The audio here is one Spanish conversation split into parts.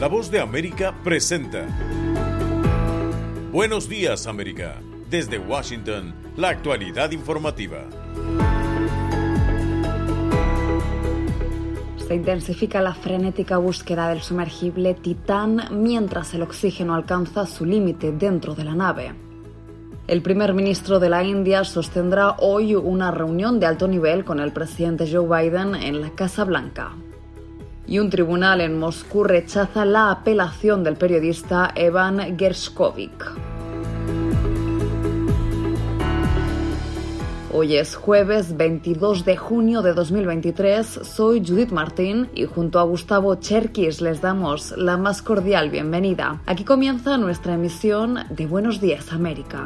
La Voz de América presenta Buenos Días, América. Desde Washington, la actualidad informativa. Se intensifica la frenética búsqueda del sumergible Titán mientras el oxígeno alcanza su límite dentro de la nave. El primer ministro de la India sostendrá hoy una reunión de alto nivel con el presidente Joe Biden en la Casa Blanca. Y un tribunal en Moscú rechaza la apelación del periodista Evan Gershkovich. Hoy es jueves 22 de junio de 2023, soy Judith Martín y junto a Gustavo Cherkis les damos la más cordial bienvenida. Aquí comienza nuestra emisión de Buenos Días, América.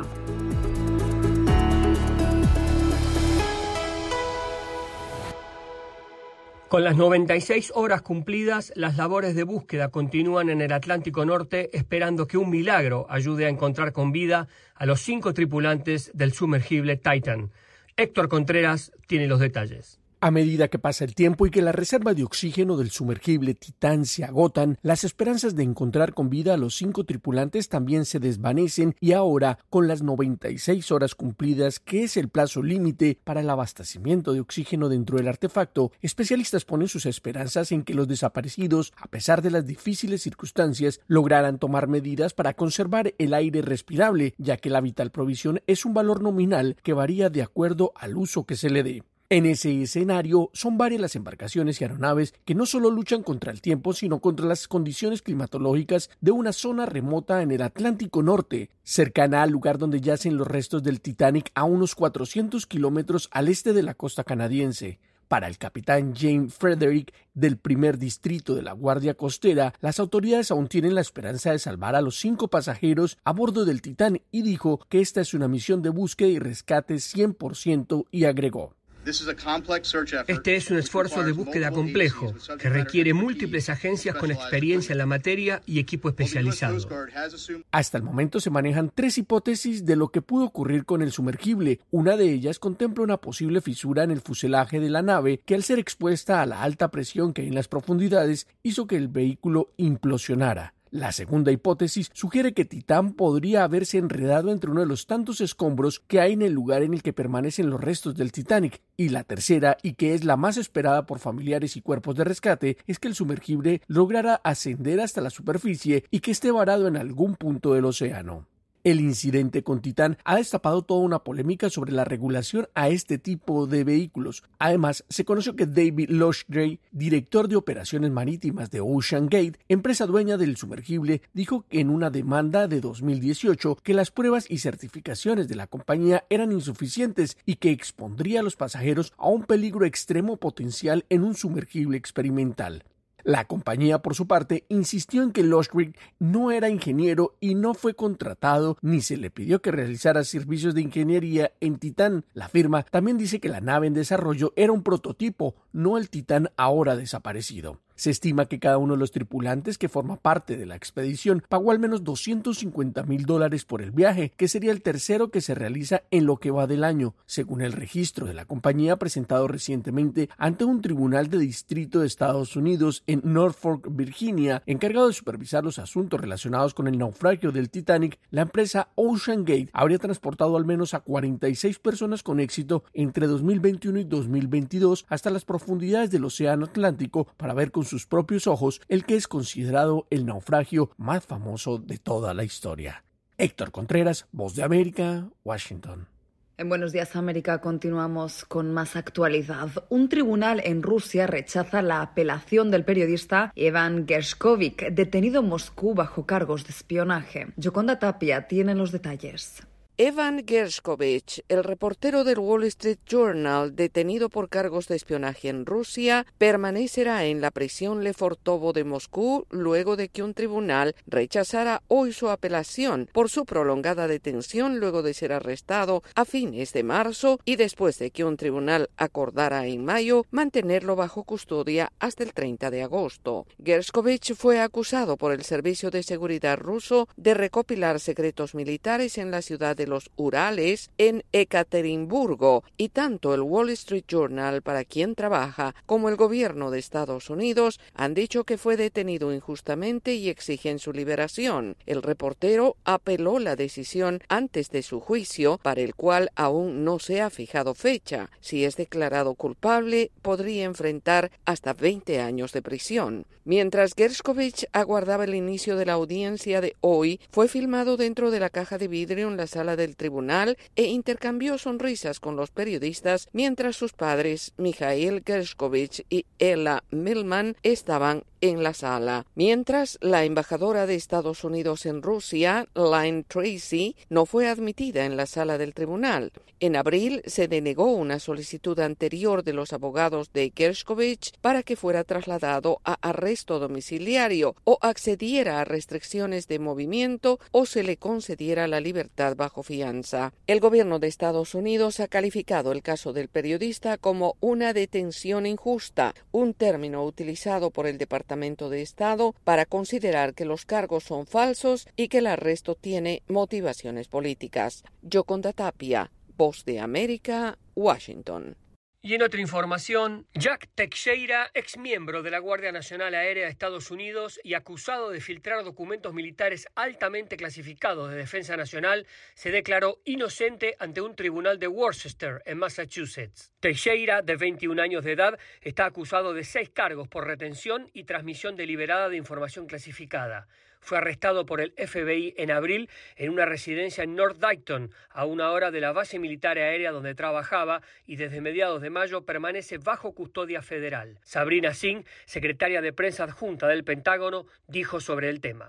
Con las 96 horas cumplidas, las labores de búsqueda continúan en el Atlántico Norte, esperando que un milagro ayude a encontrar con vida a los 5 tripulantes del sumergible Titan. Héctor Contreras tiene los detalles. A medida que pasa el tiempo y que la reserva de oxígeno del sumergible Titán se agotan, las esperanzas de encontrar con vida a los 5 tripulantes también se desvanecen y ahora, con las 96 horas cumplidas, que es el plazo límite para el abastecimiento de oxígeno dentro del artefacto, especialistas ponen sus esperanzas en que los desaparecidos, a pesar de las difíciles circunstancias, lograran tomar medidas para conservar el aire respirable, ya que la vital provisión es un valor nominal que varía de acuerdo al uso que se le dé. En ese escenario, son varias las embarcaciones y aeronaves que no solo luchan contra el tiempo, sino contra las condiciones climatológicas de una zona remota en el Atlántico Norte, cercana al lugar donde yacen los restos del Titanic a unos 400 kilómetros al este de la costa canadiense. Para el capitán James Frederick del primer distrito de la Guardia Costera, las autoridades aún tienen la esperanza de salvar a los 5 pasajeros a bordo del Titán y dijo que esta es una misión de búsqueda y rescate 100% y agregó: Este es un esfuerzo de búsqueda complejo, que requiere múltiples agencias con experiencia en la materia y equipo especializado. Hasta el momento se manejan 3 hipótesis de lo que pudo ocurrir con el sumergible. Una de ellas contempla una posible fisura en el fuselaje de la nave que, al ser expuesta a la alta presión que hay en las profundidades, hizo que el vehículo implosionara. La segunda hipótesis sugiere que Titán podría haberse enredado entre uno de los tantos escombros que hay en el lugar en el que permanecen los restos del Titanic. Y la tercera, y que es la más esperada por familiares y cuerpos de rescate, es que el sumergible lograra ascender hasta la superficie y que esté varado en algún punto del océano. El incidente con Titán ha destapado toda una polémica sobre la regulación a este tipo de vehículos. Además, se conoció que David Lochray, director de operaciones marítimas de OceanGate, empresa dueña del sumergible, dijo que en una demanda de 2018 que las pruebas y certificaciones de la compañía eran insuficientes y que expondría a los pasajeros a un peligro extremo potencial en un sumergible experimental. La compañía, por su parte, insistió en que Lochray no era ingeniero y no fue contratado ni se le pidió que realizara servicios de ingeniería en Titán. La firma también dice que la nave en desarrollo era un prototipo, no el Titán ahora desaparecido. Se estima que cada uno de los tripulantes que forma parte de la expedición pagó al menos $250,000 por el viaje, que sería el tercero que se realiza en lo que va del año, según el registro de la compañía presentado recientemente ante un tribunal de distrito de Estados Unidos en Norfolk, Virginia, encargado de supervisar los asuntos relacionados con el naufragio del Titanic. La empresa OceanGate habría transportado al menos a 46 personas con éxito entre 2021 y 2022 hasta las profundidades del Océano Atlántico para ver con sus propios ojos el que es considerado el naufragio más famoso de toda la historia. Héctor Contreras, Voz de América, Washington. En Buenos Días, América, continuamos con más actualidad. Un tribunal en Rusia rechaza la apelación del periodista Evan Gershkovich, detenido en Moscú bajo cargos de espionaje. Yoconda Tapia tiene los detalles. Evan Gershkovich, el reportero del Wall Street Journal, detenido por cargos de espionaje en Rusia, permanecerá en la prisión Lefortovo de Moscú luego de que un tribunal rechazara hoy su apelación por su prolongada detención luego de ser arrestado a fines de marzo y después de que un tribunal acordara en mayo mantenerlo bajo custodia hasta el 30 de agosto. Gershkovich fue acusado por el Servicio de Seguridad ruso de recopilar secretos militares en la ciudad de de los Urales en Ekaterimburgo, y tanto el Wall Street Journal, para quien trabaja, como el gobierno de Estados Unidos han dicho que fue detenido injustamente y exigen su liberación. El reportero apeló la decisión antes de su juicio, para el cual aún no se ha fijado fecha. Si es declarado culpable, podría enfrentar hasta 20 años de prisión. Mientras Gershkovich aguardaba el inicio de la audiencia de hoy, fue filmado dentro de la caja de vidrio en la sala del tribunal e intercambió sonrisas con los periodistas mientras sus padres, Mikhail Gershkovich y Ella Millman, estaban en la sala. Mientras, la embajadora de Estados Unidos en Rusia, Lynn Tracy, no fue admitida en la sala del tribunal. En abril se denegó una solicitud anterior de los abogados de Gershkovich para que fuera trasladado a arresto domiciliario o accediera a restricciones de movimiento o se le concediera la libertad bajo fianza. El gobierno de Estados Unidos ha calificado el caso del periodista como una detención injusta, un término utilizado por el Departamento de Estado para considerar que los cargos son falsos y que el arresto tiene motivaciones políticas. Yoconda Tapia, Voz de América, Washington. Y en otra información, Jack Teixeira, exmiembro de la Guardia Nacional Aérea de Estados Unidos y acusado de filtrar documentos militares altamente clasificados de defensa nacional, se declaró inocente ante un tribunal de Worcester, en Massachusetts. Teixeira, de 21 años de edad, está acusado de 6 cargos por retención y transmisión deliberada de información clasificada. Fue arrestado por el FBI en abril en una residencia en North Dayton, a 1 hora de la base militar aérea donde trabajaba, y desde mediados de mayo permanece bajo custodia federal. Sabrina Singh, secretaria de prensa adjunta del Pentágono, dijo sobre el tema.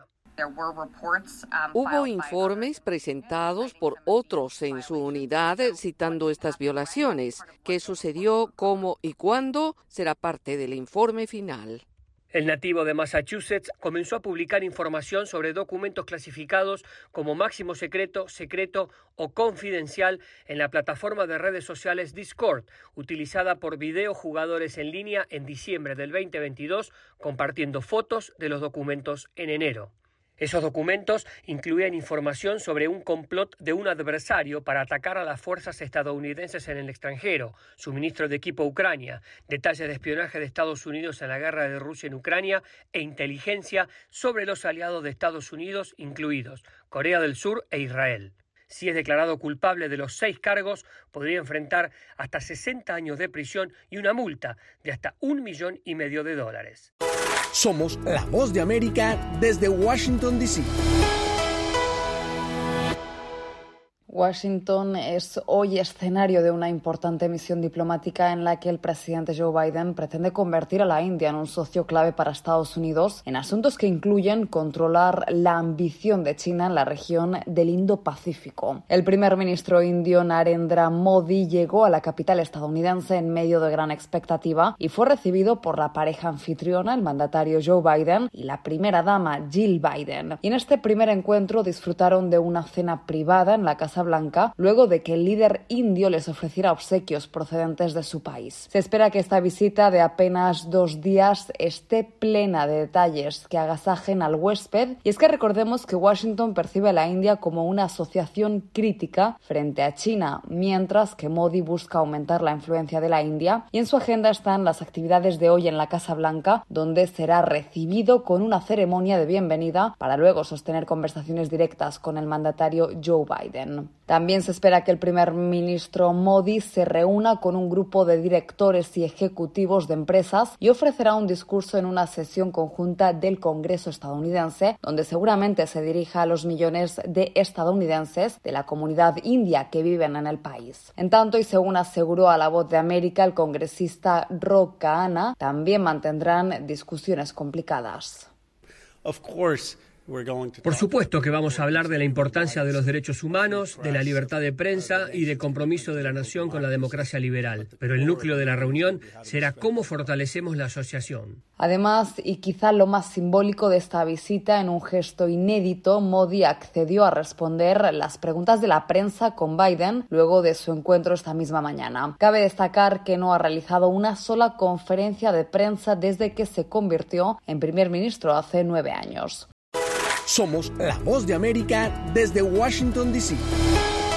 Hubo informes presentados por otros en su unidad citando estas violaciones. ¿Qué sucedió, cómo y cuándo? Será parte del informe final. El nativo de Massachusetts comenzó a publicar información sobre documentos clasificados como máximo secreto, secreto o confidencial en la plataforma de redes sociales Discord, utilizada por videojugadores en línea en diciembre del 2022, compartiendo fotos de los documentos en enero. Esos documentos incluían información sobre un complot de un adversario para atacar a las fuerzas estadounidenses en el extranjero, suministro de equipo a Ucrania, detalles de espionaje de Estados Unidos en la guerra de Rusia en Ucrania e inteligencia sobre los aliados de Estados Unidos, incluidos Corea del Sur e Israel. Si es declarado culpable de los 6 cargos, podría enfrentar hasta 60 años de prisión y una multa de hasta $1,5 millones. Somos la Voz de América desde Washington, D.C. Washington es hoy escenario de una importante misión diplomática en la que el presidente Joe Biden pretende convertir a la India en un socio clave para Estados Unidos en asuntos que incluyen controlar la ambición de China en la región del Indo-Pacífico. El primer ministro indio Narendra Modi llegó a la capital estadounidense en medio de gran expectativa y fue recibido por la pareja anfitriona, el mandatario Joe Biden, y la primera dama Jill Biden. Y en este primer encuentro disfrutaron de una cena privada en la Casa Blanca, luego de que el líder indio les ofreciera obsequios procedentes de su país. Se espera que esta visita de apenas 2 días esté plena de detalles que agasajen al huésped, y es que recordemos que Washington percibe a la India como una asociación crítica frente a China, mientras que Modi busca aumentar la influencia de la India, y en su agenda están las actividades de hoy en la Casa Blanca, donde será recibido con una ceremonia de bienvenida para luego sostener conversaciones directas con el mandatario Joe Biden. También se espera que el primer ministro Modi se reúna con un grupo de directores y ejecutivos de empresas y ofrecerá un discurso en una sesión conjunta del Congreso estadounidense, donde seguramente se dirija a los millones de estadounidenses de la comunidad india que viven en el país. En tanto, y según aseguró a La Voz de América el congresista Ro Khanna, también mantendrán discusiones complicadas. Por supuesto que vamos a hablar de la importancia de los derechos humanos, de la libertad de prensa y del compromiso de la nación con la democracia liberal. Pero el núcleo de la reunión será cómo fortalecemos la asociación. Además, y quizá lo más simbólico de esta visita, en un gesto inédito, Modi accedió a responder las preguntas de la prensa con Biden luego de su encuentro esta misma mañana. Cabe destacar que no ha realizado una sola conferencia de prensa desde que se convirtió en primer ministro hace 9 años. Somos la Voz de América desde Washington, D.C.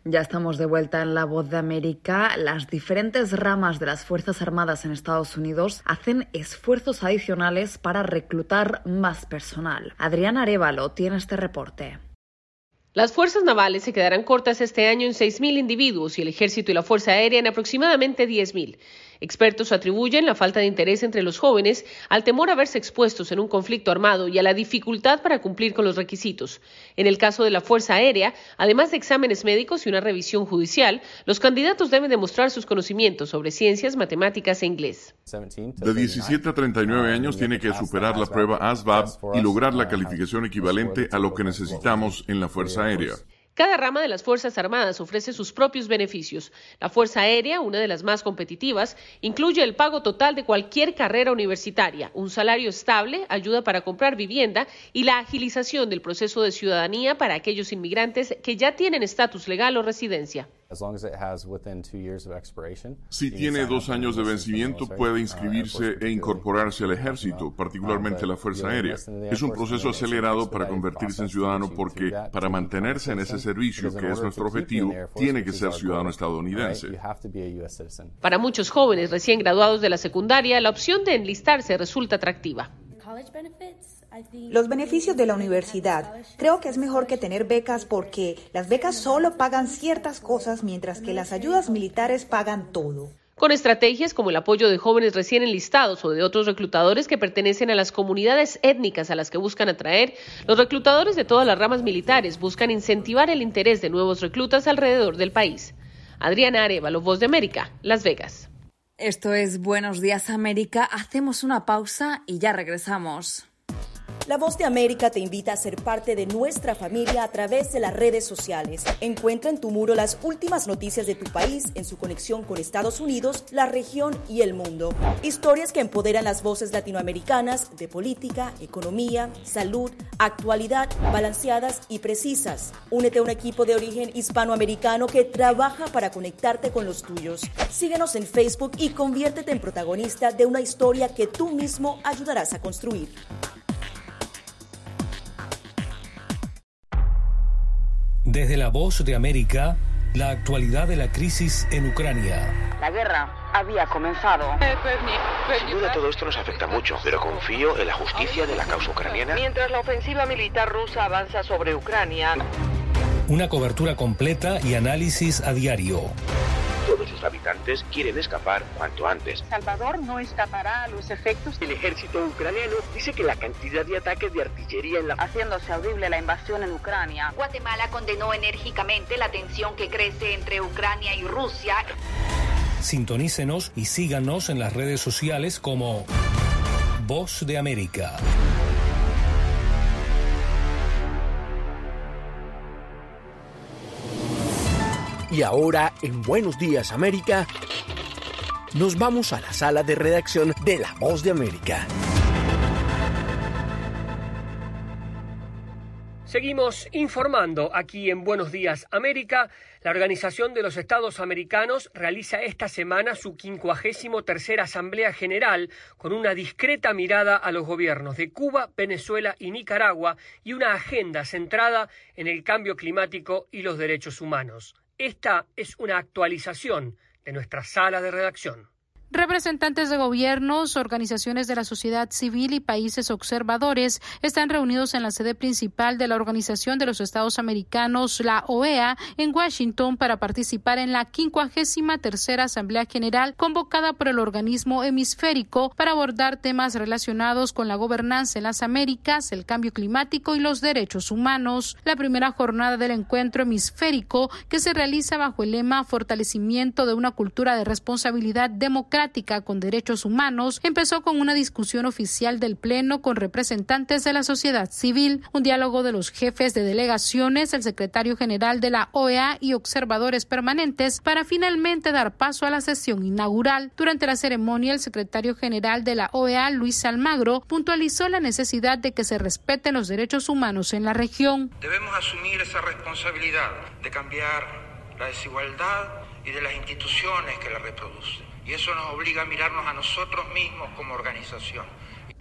Ya estamos de vuelta en La Voz de América. Las diferentes ramas de las Fuerzas Armadas en Estados Unidos hacen esfuerzos adicionales para reclutar más personal. Adriana Arévalo tiene este reporte. Las fuerzas navales se quedarán cortas este año en 6.000 individuos y el ejército y la fuerza aérea en aproximadamente 10.000. Expertos atribuyen la falta de interés entre los jóvenes al temor a verse expuestos en un conflicto armado y a la dificultad para cumplir con los requisitos. En el caso de la Fuerza Aérea, además de exámenes médicos y una revisión judicial, los candidatos deben demostrar sus conocimientos sobre ciencias, matemáticas e inglés. De 17 a 39 años tiene que superar la prueba ASVAB y lograr la calificación equivalente a lo que necesitamos en la Fuerza Aérea. Cada rama de las Fuerzas Armadas ofrece sus propios beneficios. La Fuerza Aérea, una de las más competitivas, incluye el pago total de cualquier carrera universitaria, un salario estable, ayuda para comprar vivienda y la agilización del proceso de ciudadanía para aquellos inmigrantes que ya tienen estatus legal o residencia. Si tiene 2 años de vencimiento, puede inscribirse e incorporarse al ejército, particularmente la Fuerza Aérea. Es un proceso acelerado para convertirse en ciudadano porque, para mantenerse en ese servicio, que es nuestro objetivo, tiene que ser ciudadano estadounidense. Para muchos jóvenes recién graduados de la secundaria, la opción de enlistarse resulta atractiva. Los beneficios de la universidad. Creo que es mejor que tener becas porque las becas solo pagan ciertas cosas mientras que las ayudas militares pagan todo. Con estrategias como el apoyo de jóvenes recién enlistados o de otros reclutadores que pertenecen a las comunidades étnicas a las que buscan atraer, los reclutadores de todas las ramas militares buscan incentivar el interés de nuevos reclutas alrededor del país. Adriana Arévalo, Voz de América, Las Vegas. Esto es Buenos Días América. Hacemos una pausa y ya regresamos. La Voz de América te invita a ser parte de nuestra familia a través de las redes sociales. Encuentra en tu muro las últimas noticias de tu país en su conexión con Estados Unidos, la región y el mundo. Historias que empoderan las voces latinoamericanas de política, economía, salud, actualidad, balanceadas y precisas. Únete a un equipo de origen hispanoamericano que trabaja para conectarte con los tuyos. Síguenos en Facebook y conviértete en protagonista de una historia que tú mismo ayudarás a construir. Desde La Voz de América, la actualidad de la crisis en Ucrania. La guerra había comenzado. Sin duda todo esto nos afecta mucho, pero confío en la justicia de la causa ucraniana. Mientras la ofensiva militar rusa avanza sobre Ucrania. Una cobertura completa y análisis a diario. Todos sus habitantes quieren escapar cuanto antes. Salvador no escapará a los efectos. El ejército ucraniano dice que la cantidad de ataques de artillería haciéndose audible la invasión en Ucrania. Guatemala condenó enérgicamente la tensión que crece entre Ucrania y Rusia. Sintonícenos y síganos en las redes sociales como Voz de América. Y ahora, en Buenos Días América, nos vamos a la sala de redacción de La Voz de América. Seguimos informando aquí en Buenos Días América. La Organización de los Estados Americanos realiza esta semana su 53ª Asamblea General con una discreta mirada a los gobiernos de Cuba, Venezuela y Nicaragua y una agenda centrada en el cambio climático y los derechos humanos. Esta es una actualización de nuestra sala de redacción. Representantes de gobiernos, organizaciones de la sociedad civil y países observadores están reunidos en la sede principal de la Organización de los Estados Americanos, la OEA, en Washington para participar en la 53ª Asamblea General convocada por el organismo hemisférico para abordar temas relacionados con la gobernanza en las Américas, el cambio climático y los derechos humanos. La primera jornada del encuentro hemisférico, que se realiza bajo el lema Fortalecimiento de una cultura de responsabilidad democrática con derechos humanos, empezó con una discusión oficial del Pleno con representantes de la sociedad civil, un diálogo de los jefes de delegaciones, el secretario general de la OEA y observadores permanentes para finalmente dar paso a la sesión inaugural. Durante la ceremonia, el secretario general de la OEA, Luis Almagro, puntualizó la necesidad de que se respeten los derechos humanos en la región. Debemos asumir esa responsabilidad de cambiar la desigualdad y de las instituciones que la reproducen. Y eso nos obliga a mirarnos a nosotros mismos como organización.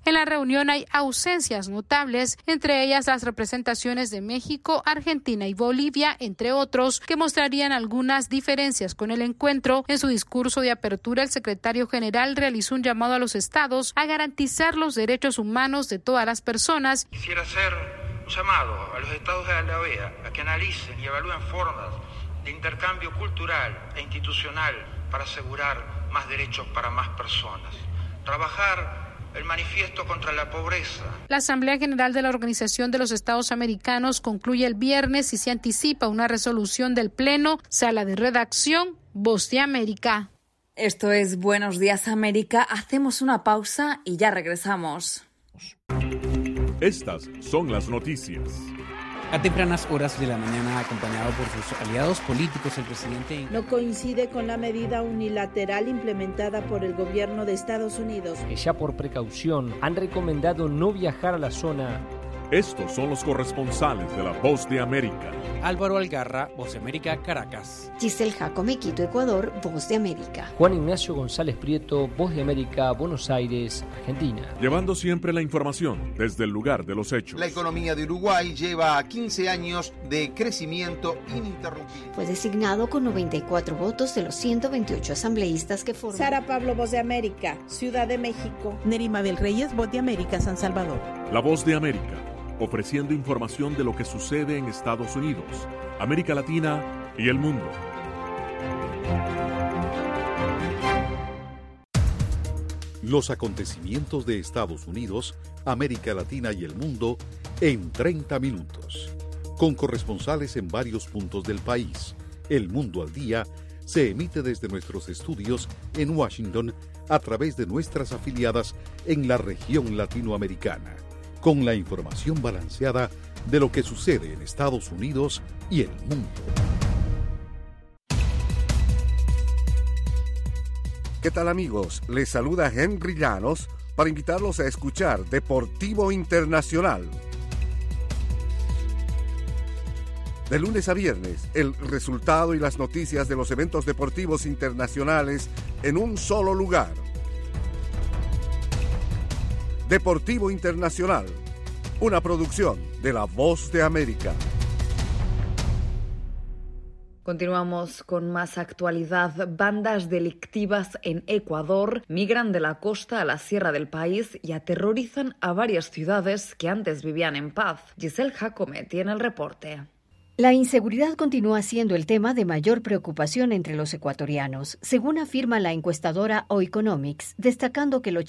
En la reunión hay ausencias notables, entre ellas las representaciones de México, Argentina y Bolivia, entre otros, que mostrarían algunas diferencias con el encuentro. En su discurso de apertura, el secretario general realizó un llamado a los estados a garantizar los derechos humanos de todas las personas. Quisiera hacer un llamado a los estados de la OEA a que analicen y evalúen formas de intercambio cultural e institucional para asegurar más derechos para más personas. Trabajar el manifiesto contra la pobreza. La Asamblea General de la Organización de los Estados Americanos concluye el viernes y se anticipa una resolución del Pleno. Sala de redacción, Voz de América. Esto es Buenos Días América. Hacemos una pausa y ya regresamos. Estas son las noticias. A tempranas horas de la mañana, acompañado por sus aliados políticos, el presidente no coincide con la medida unilateral implementada por el gobierno de Estados Unidos, que ya por precaución han recomendado no viajar a la zona. Estos son los corresponsales de La Voz de América. Álvaro Algarra, Voz de América, Caracas. Giselle Jacome, Quito, Ecuador, Voz de América. Juan Ignacio González Prieto, Voz de América, Buenos Aires, Argentina. Llevando siempre la información desde el lugar de los hechos. La economía de Uruguay lleva 15 años de crecimiento ininterrumpido. Fue designado con 94 votos de los 128 asambleístas que forman. Sara Pablo, Voz de América, Ciudad de México. Nerima del Reyes, Voz de América, San Salvador. La Voz de América, ofreciendo información de lo que sucede en Estados Unidos, América Latina y el mundo. Los acontecimientos de Estados Unidos, América Latina y el mundo en 30 minutos. Con corresponsales en varios puntos del país. El Mundo al Día se emite desde nuestros estudios en Washington a través de nuestras afiliadas en la región latinoamericana, con la información balanceada de lo que sucede en Estados Unidos y el mundo. ¿Qué tal, amigos? Les saluda Henry Llanos para invitarlos a escuchar Deportivo Internacional. De lunes a viernes, el resultado y las noticias de los eventos deportivos internacionales en un solo lugar. Deportivo Internacional, una producción de La Voz de América. Continuamos con más actualidad. Bandas delictivas en Ecuador migran de la costa a la sierra del país y aterrorizan a varias ciudades que antes vivían en paz. Giselle Jacome tiene el reporte. La inseguridad continúa siendo el tema de mayor preocupación entre los ecuatorianos, según afirma la encuestadora Oeconomics, destacando que el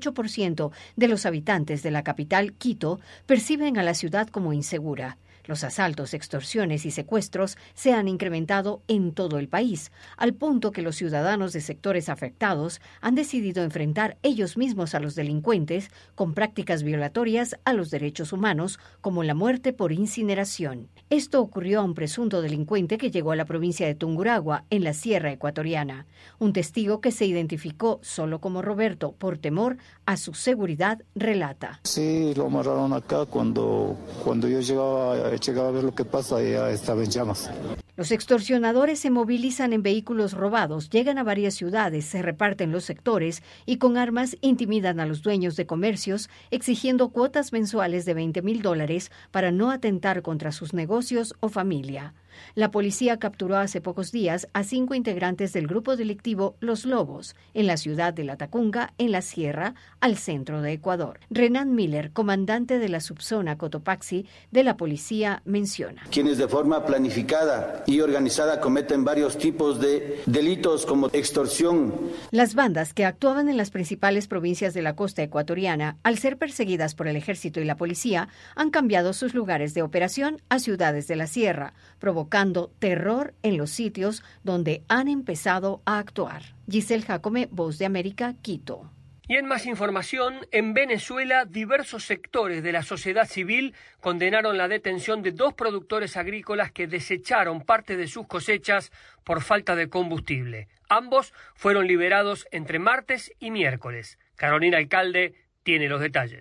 88% de los habitantes de la capital, Quito, perciben a la ciudad como insegura. Los asaltos, extorsiones y secuestros se han incrementado en todo el país, al punto que los ciudadanos de sectores afectados han decidido enfrentar ellos mismos a los delincuentes con prácticas violatorias a los derechos humanos, como la muerte por incineración. Esto ocurrió a un presunto delincuente que llegó a la provincia de Tungurahua, en la sierra ecuatoriana. Un testigo que se identificó solo como Roberto por temor a su seguridad relata. Sí, lo amarraron acá cuando yo llegaba a ver lo que pasa, ya estaba en llamas. Los extorsionadores se movilizan en vehículos robados, llegan a varias ciudades, se reparten los sectores y con armas intimidan a los dueños de comercios, exigiendo cuotas mensuales de $20,000 para no atentar contra sus negocios o familia. La policía capturó hace pocos días a 5 integrantes del grupo delictivo Los Lobos, en la ciudad de Latacunga, en la sierra, al centro de Ecuador. Renan Miller, comandante de la subzona Cotopaxi de la policía, menciona: quienes de forma planificada y organizada cometen varios tipos de delitos como extorsión. Las bandas que actuaban en las principales provincias de la costa ecuatoriana, al ser perseguidas por el ejército y la policía, han cambiado sus lugares de operación a ciudades de la sierra, provocando terror en los sitios donde han empezado a actuar. Giselle Jacome, Voz de América, Quito. Y en más información, en Venezuela, diversos sectores de la sociedad civil condenaron la detención de 2 productores agrícolas que desecharon parte de sus cosechas por falta de combustible. Ambos fueron liberados entre martes y miércoles. Carolina Alcalde tiene los detalles.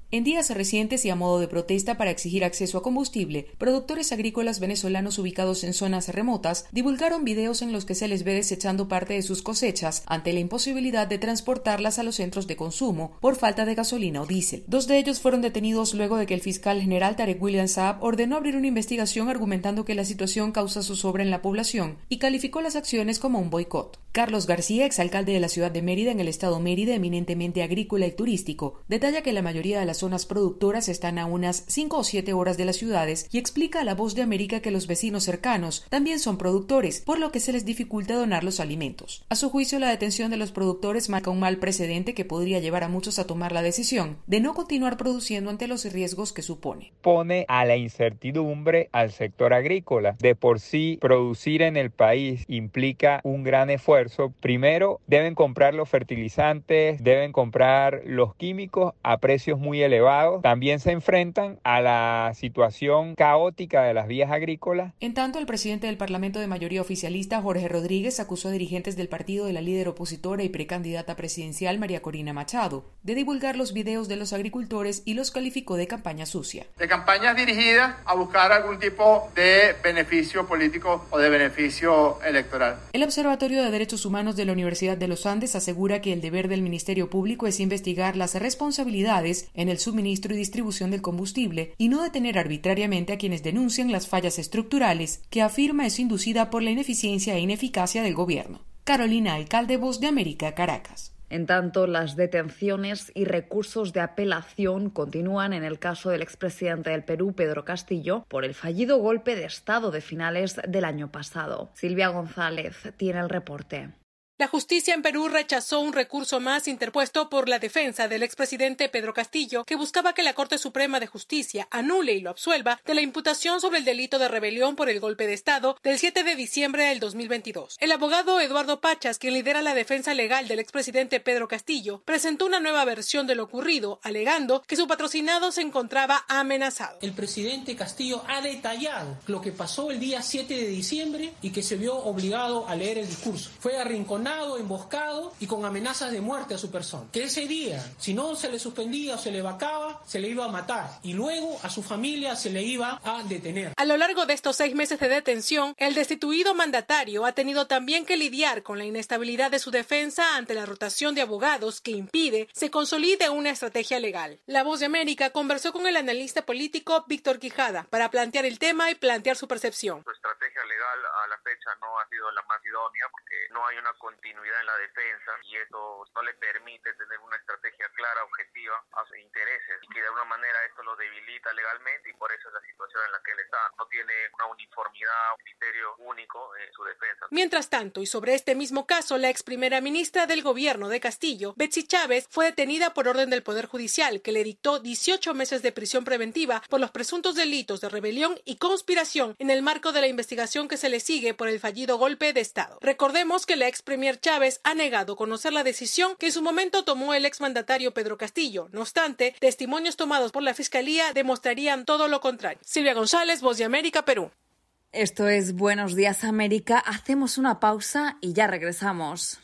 En días recientes y a modo de protesta para exigir acceso a combustible, productores agrícolas venezolanos ubicados en zonas remotas divulgaron videos en los que se les ve desechando parte de sus cosechas ante la imposibilidad de transportarlas a los centros de consumo por falta de gasolina o diésel. 2 de ellos fueron detenidos luego de que el fiscal general Tarek William Saab ordenó abrir una investigación argumentando que la situación causa zozobra en la población y calificó las acciones como un boicot. Carlos García, exalcalde de la ciudad de Mérida en el estado Mérida, eminentemente agrícola y turístico, detalla que la mayoría de las zonas productoras están a unas 5 o 7 horas de las ciudades y explica a La Voz de América que los vecinos cercanos también son productores, por lo que se les dificulta donar los alimentos. A su juicio, la detención de los productores marca un mal precedente que podría llevar a muchos a tomar la decisión de no continuar produciendo ante los riesgos que supone. Pone a la incertidumbre al sector agrícola. De por sí, producir en el país implica un gran esfuerzo. Primero, deben comprar los fertilizantes, deben comprar los químicos a precios muy elevados. También se enfrentan a la situación caótica de las vías agrícolas. En tanto, el presidente del Parlamento de mayoría oficialista, Jorge Rodríguez, acusó a dirigentes del partido de la líder opositora y precandidata presidencial, María Corina Machado, de divulgar los videos de los agricultores y los calificó de campaña sucia. De campañas dirigidas a buscar algún tipo de beneficio político o de beneficio electoral. El Observatorio de Derechos Humanos de la Universidad de los Andes asegura que el deber del Ministerio Público es investigar las responsabilidades en el suministro y distribución del combustible y no detener arbitrariamente a quienes denuncian las fallas estructurales que afirma es inducida por la ineficiencia e ineficacia del gobierno. Carolina Alcalde, Voz de América, Caracas. En tanto, las detenciones y recursos de apelación continúan en el caso del expresidente del Perú, Pedro Castillo, por el fallido golpe de Estado de finales del año pasado. Silvia González tiene el reporte. La justicia en Perú rechazó un recurso más interpuesto por la defensa del expresidente Pedro Castillo, que buscaba que la Corte Suprema de Justicia anule y lo absuelva de la imputación sobre el delito de rebelión por el golpe de Estado del 7 de diciembre del 2022. El abogado Eduardo Pachas, quien lidera la defensa legal del expresidente Pedro Castillo, presentó una nueva versión de lo ocurrido, alegando que su patrocinado se encontraba amenazado. El presidente Castillo ha detallado lo que pasó el día 7 de diciembre y que se vio obligado a leer el discurso. Fue arrinconado, emboscado y con amenazas de muerte a su persona. Que ese día, si no se le suspendía o se le vacaba, se le iba a matar y luego a su familia se le iba a detener. A lo largo de estos 6 meses de detención, el destituido mandatario ha tenido también que lidiar con la inestabilidad de su defensa ante la rotación de abogados que impide se consolide una estrategia legal. La Voz de América conversó con el analista político Víctor Quijada para plantear el tema y plantear su percepción. Su estrategia legal a la fecha no ha sido la más idónea porque no hay una continuidad en la defensa y eso no le permite tener una estrategia clara, objetiva a sus intereses y que de alguna manera esto lo debilita legalmente y por eso es la situación en la que él está. No tiene una uniformidad, un criterio único en su defensa. Mientras tanto, y sobre este mismo caso, la ex primera ministra del gobierno de Castillo, Betsy Chávez, fue detenida por orden del Poder Judicial, que le dictó 18 meses de prisión preventiva por los presuntos delitos de rebelión y conspiración en el marco de la investigación que se le sigue por el fallido golpe de Estado. Recordemos que la ex premier Chávez ha negado conocer la decisión que en su momento tomó el exmandatario Pedro Castillo. No obstante, testimonios tomados por la Fiscalía demostrarían todo lo contrario. Silvia González, Voz de América, Perú. Esto es Buenos Días América. Hacemos una pausa y ya regresamos.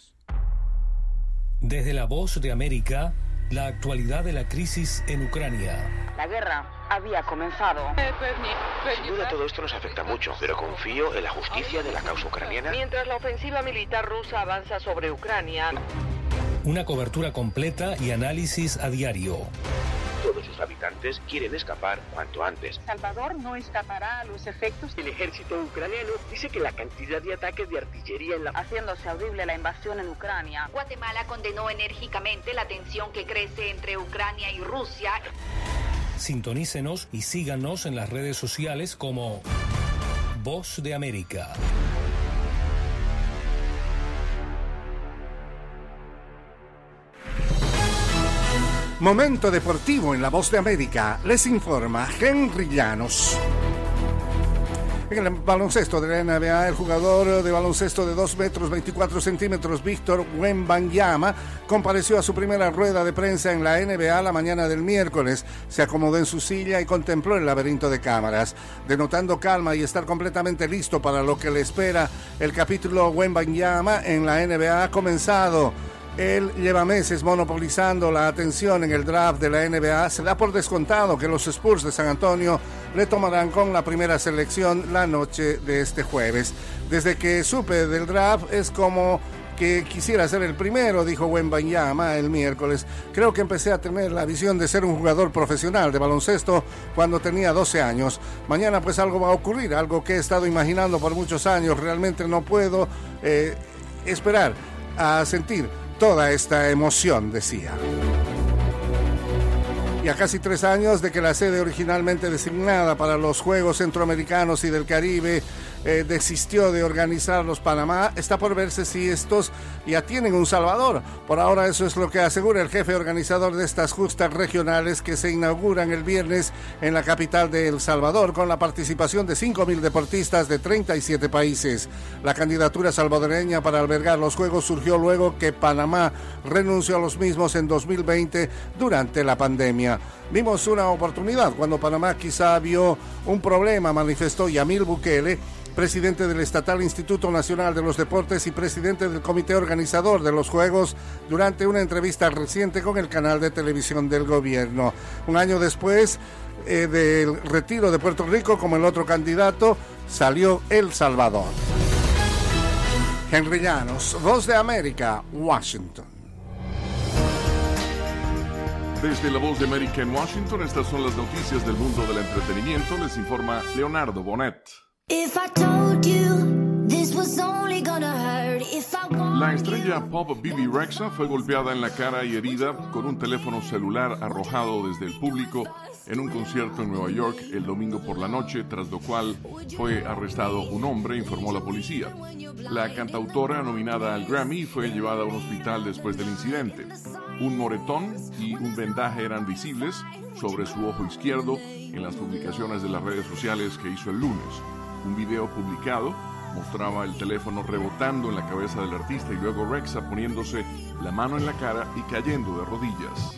Desde La Voz de América, la actualidad de la crisis en Ucrania. La guerra había comenzado. Sin duda todo esto nos afecta mucho, pero confío en la justicia de la causa ucraniana. Mientras la ofensiva militar rusa avanza sobre Ucrania. Una cobertura completa y análisis a diario. Todos sus habitantes quieren escapar cuanto antes. Salvador no escapará a los efectos. El ejército ucraniano dice que la cantidad de ataques de artillería en la... haciéndose audible la invasión en Ucrania. Guatemala condenó enérgicamente la tensión que crece entre Ucrania y Rusia. Sintonícenos y síganos en las redes sociales como Voz de América. Momento deportivo en La Voz de América. Les informa Henry Llanos. En el baloncesto de la NBA, el jugador de baloncesto de 2 metros 24 centímetros, Víctor Wembanyama, compareció a su primera rueda de prensa en la NBA la mañana del miércoles. Se acomodó en su silla y contempló el laberinto de cámaras. Denotando calma y estar completamente listo para lo que le espera, el capítulo Wembanyama en la NBA ha comenzado. Él lleva meses monopolizando la atención en el draft de la NBA. Se da por descontado que los Spurs de San Antonio le tomarán con la primera selección la noche de este jueves. Desde que supe del draft es como que quisiera ser el primero, dijo Wembanyama el miércoles. Creo que empecé a tener la visión de ser un jugador profesional de baloncesto cuando tenía 12 años. Mañana pues algo va a ocurrir, algo que he estado imaginando por muchos años. Realmente no puedo esperar a sentir toda esta emoción, decía. Y a casi 3 años de que la sede originalmente designada para los Juegos Centroamericanos y del Caribe desistió de organizarlos Panamá, está por verse si estos ya tienen un salvador. Por ahora eso es lo que asegura el jefe organizador de estas justas regionales que se inauguran el viernes en la capital de El Salvador con la participación de 5,000 deportistas de 37 países. La candidatura salvadoreña para albergar los Juegos surgió luego que Panamá renunció a los mismos en 2020 durante la pandemia. Vimos una oportunidad cuando Panamá quizá vio un problema, manifestó Yamil Bukele, presidente del Estatal Instituto Nacional de los Deportes y presidente del comité organizador de los Juegos, durante una entrevista reciente con el canal de televisión del gobierno. Un año después del retiro de Puerto Rico como el otro candidato, salió El Salvador. Henry Llanos, Voz de América, Washington. Desde la Voz de América en Washington, estas son las noticias del mundo del entretenimiento. Les informa Leonardo Bonet. La estrella pop Bibi Rexha fue golpeada en la cara y herida con un teléfono celular arrojado desde el público en un concierto en Nueva York el domingo por la noche, tras lo cual fue arrestado un hombre, informó la policía. La cantautora, nominada al Grammy, fue llevada a un hospital después del incidente. Un moretón y un vendaje eran visibles sobre su ojo izquierdo en las publicaciones de las redes sociales que hizo el lunes. Un video publicado mostraba el teléfono rebotando en la cabeza del artista y luego Rexha poniéndose la mano en la cara y cayendo de rodillas.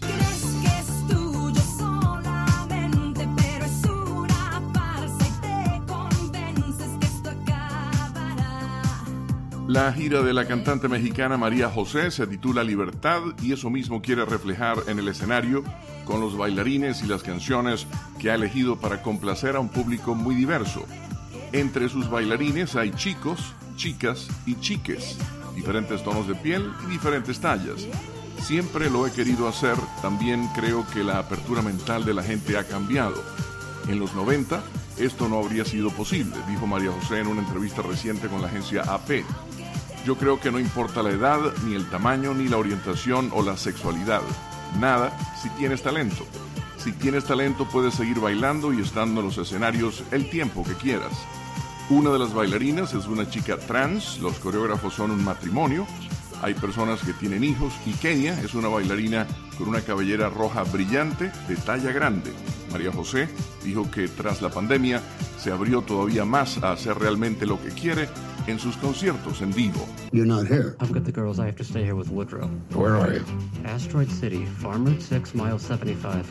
La gira de la cantante mexicana María José se titula Libertad y eso mismo quiere reflejar en el escenario con los bailarines y las canciones que ha elegido para complacer a un público muy diverso. Entre sus bailarines hay chicos, chicas y chiques, diferentes tonos de piel y diferentes tallas. Siempre lo he querido hacer, también creo que la apertura mental de la gente ha cambiado. En los 90 esto no habría sido posible, dijo María José en una entrevista reciente con la agencia AP. Yo creo que no importa la edad, ni el tamaño, ni la orientación o la sexualidad. Nada si tienes talento. Si tienes talento puedes seguir bailando y estando en los escenarios el tiempo que quieras. Una de las bailarinas es una chica trans, los coreógrafos son un matrimonio, hay personas que tienen hijos y Kenia es una bailarina con una cabellera roja brillante de talla grande. María José dijo que tras la pandemia se abrió todavía más a hacer realmente lo que quiere en sus conciertos en vivo. You're not here. I've got the girls. I have to stay here with Woodrow. Where are you? Asteroid City, Farm Route 6, mile 75.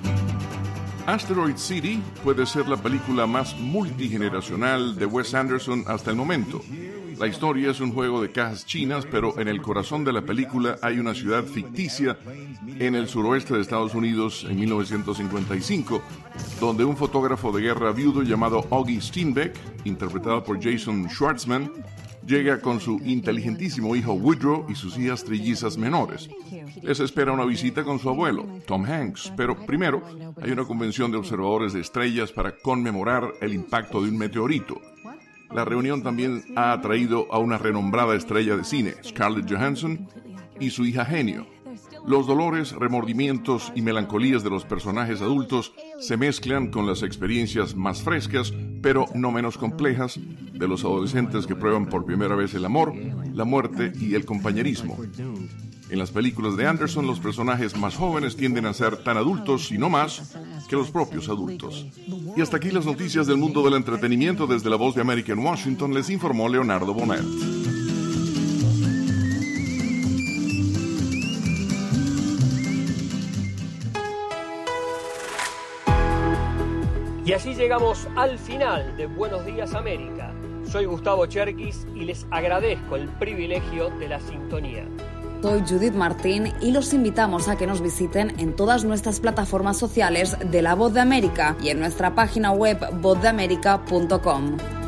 Asteroid City puede ser la película más multigeneracional de Wes Anderson hasta el momento. La historia es un juego de cajas chinas, pero en el corazón de la película hay una ciudad ficticia en el suroeste de Estados Unidos en 1955, donde un fotógrafo de guerra viudo llamado Augie Steinbeck, interpretado por Jason Schwartzman, llega con su inteligentísimo hijo Woodrow y sus hijas trillizas menores. Les espera una visita con su abuelo, Tom Hanks, pero primero hay una convención de observadores de estrellas para conmemorar el impacto de un meteorito. La reunión también ha atraído a una renombrada estrella de cine, Scarlett Johansson, y su hija Genio. Los dolores, remordimientos y melancolías de los personajes adultos se mezclan con las experiencias más frescas, pero no menos complejas, de los adolescentes que prueban por primera vez el amor, la muerte y el compañerismo. En las películas de Anderson, los personajes más jóvenes tienden a ser tan adultos, y no más, que los propios adultos. Y hasta aquí las noticias del mundo del entretenimiento. Desde la Voz de América en Washington les informó Leonardo Bonet. Y así llegamos al final de Buenos Días América. Soy Gustavo Cherkis y les agradezco el privilegio de la sintonía. soy Judith Martín y los invitamos a que nos visiten en todas nuestras plataformas sociales de La Voz de América y en nuestra página web vozdeamerica.com.